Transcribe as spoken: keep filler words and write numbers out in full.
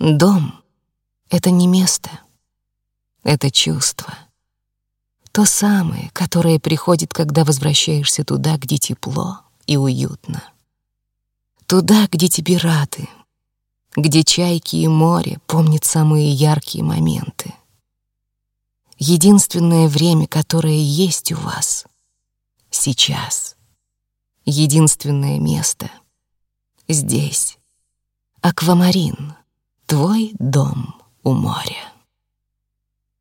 Дом — это не место, это чувство. То самое, которое приходит, когда возвращаешься туда, где тепло и уютно. Туда, где тебе рады, где чайки и море помнят самые яркие моменты. Единственное время, которое есть у вас — сейчас. Единственное место — здесь. Аквамарин — твой дом у моря.